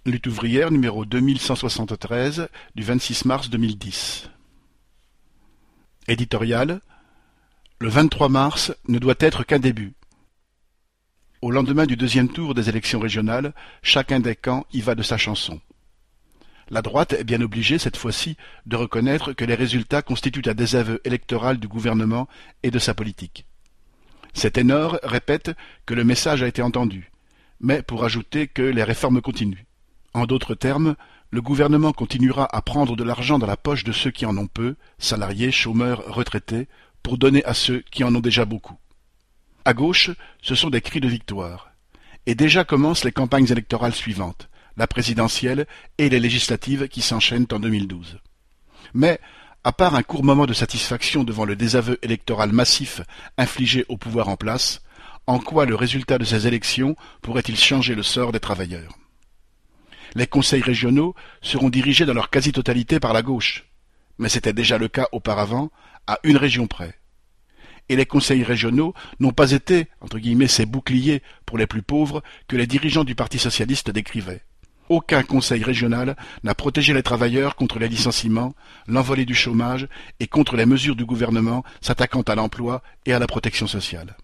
Lutte ouvrière numéro 2173 du 26 mars 2010. Éditorial. Le 23 mars ne doit être qu'un début. Au lendemain du deuxième tour des élections régionales, chacun des camps y va de sa chanson. La droite est bien obligée, cette fois-ci, de reconnaître que les résultats constituent un désaveu électoral du gouvernement et de sa politique. Ces ténors répètent que le message a été entendu, mais pour ajouter que les réformes continuent. En d'autres termes, le gouvernement continuera à prendre de l'argent dans la poche de ceux qui en ont peu, salariés, chômeurs, retraités, pour donner à ceux qui en ont déjà beaucoup. À gauche, ce sont des cris de victoire. Et déjà commencent les campagnes électorales suivantes, la présidentielle et les législatives qui s'enchaînent en 2012. Mais, à part un court moment de satisfaction devant le désaveu électoral massif infligé au pouvoir en place, en quoi le résultat de ces élections pourrait-il changer le sort des travailleurs ? Les conseils régionaux seront dirigés dans leur quasi-totalité par la gauche, mais c'était déjà le cas auparavant, à une région près. Et les conseils régionaux n'ont pas été, entre guillemets, ces boucliers pour les plus pauvres que les dirigeants du Parti socialiste décrivaient. Aucun conseil régional n'a protégé les travailleurs contre les licenciements, l'envolée du chômage et contre les mesures du gouvernement s'attaquant à l'emploi et à la protection sociale.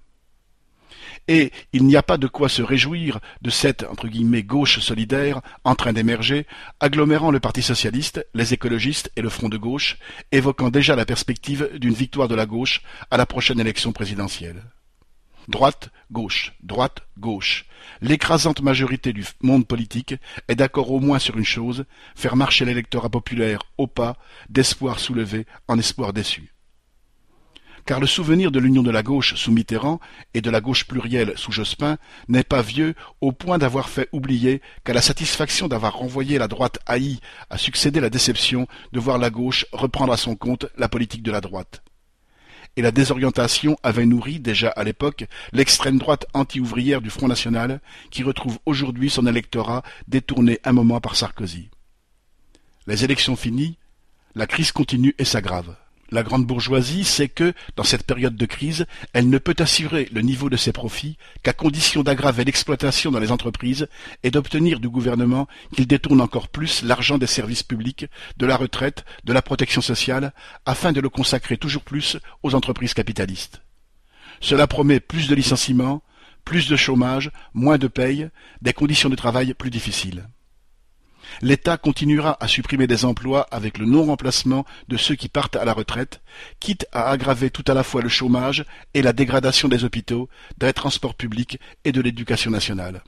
Et il n'y a pas de quoi se réjouir de cette, entre guillemets, gauche solidaire en train d'émerger, agglomérant le Parti socialiste, les écologistes et le Front de gauche, évoquant déjà la perspective d'une victoire de la gauche à la prochaine élection présidentielle. Droite, gauche, droite, gauche. L'écrasante majorité du monde politique est d'accord au moins sur une chose, faire marcher l'électorat populaire au pas d'espoir soulevé en espoir déçu. Car le souvenir de l'union de la gauche sous Mitterrand et de la gauche plurielle sous Jospin n'est pas vieux au point d'avoir fait oublier qu'à la satisfaction d'avoir renvoyé la droite haïe a succédé la déception de voir la gauche reprendre à son compte la politique de la droite. Et la désorientation avait nourri déjà à l'époque l'extrême droite anti-ouvrière du Front National qui retrouve aujourd'hui son électorat détourné un moment par Sarkozy. Les élections finies, la crise continue et s'aggrave. La grande bourgeoisie sait que, dans cette période de crise, elle ne peut assurer le niveau de ses profits qu'à condition d'aggraver l'exploitation dans les entreprises et d'obtenir du gouvernement qu'il détourne encore plus l'argent des services publics, de la retraite, de la protection sociale, afin de le consacrer toujours plus aux entreprises capitalistes. Cela promet plus de licenciements, plus de chômage, moins de paye, des conditions de travail plus difficiles. L'État continuera à supprimer des emplois avec le non-remplacement de ceux qui partent à la retraite, quitte à aggraver tout à la fois le chômage et la dégradation des hôpitaux, des transports publics et de l'éducation nationale.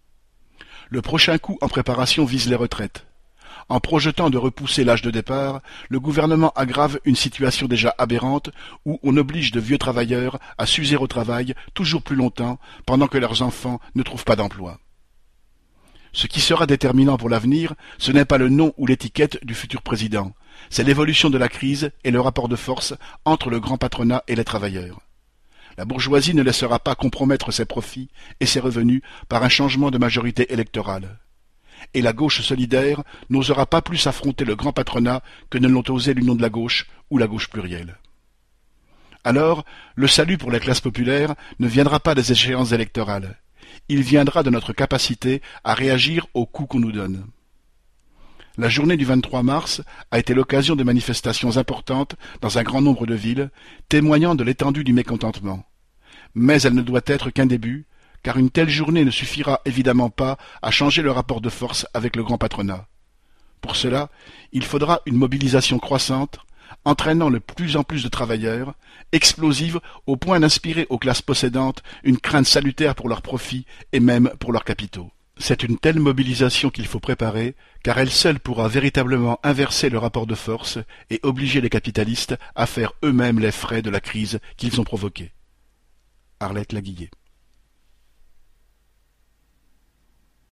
Le prochain coup en préparation vise les retraites. En projetant de repousser l'âge de départ, le gouvernement aggrave une situation déjà aberrante où on oblige de vieux travailleurs à s'user au travail toujours plus longtemps pendant que leurs enfants ne trouvent pas d'emploi. Ce qui sera déterminant pour l'avenir, ce n'est pas le nom ou l'étiquette du futur président, c'est l'évolution de la crise et le rapport de force entre le grand patronat et les travailleurs. La bourgeoisie ne laissera pas compromettre ses profits et ses revenus par un changement de majorité électorale. Et la gauche solidaire n'osera pas plus affronter le grand patronat que ne l'ont osé l'Union de la gauche ou la gauche plurielle. Alors, le salut pour les classes populaires ne viendra pas des échéances électorales. Il viendra de notre capacité à réagir aux coups qu'on nous donne. La journée du 23 mars a été l'occasion de manifestations importantes dans un grand nombre de villes, témoignant de l'étendue du mécontentement. Mais elle ne doit être qu'un début, car une telle journée ne suffira évidemment pas à changer le rapport de force avec le grand patronat. Pour cela, il faudra une mobilisation croissante, entraînant de plus en plus de travailleurs, explosive au point d'inspirer aux classes possédantes une crainte salutaire pour leurs profits et même pour leurs capitaux. C'est une telle mobilisation qu'il faut préparer, car elle seule pourra véritablement inverser le rapport de force et obliger les capitalistes à faire eux-mêmes les frais de la crise qu'ils ont provoquée. Arlette Laguillet.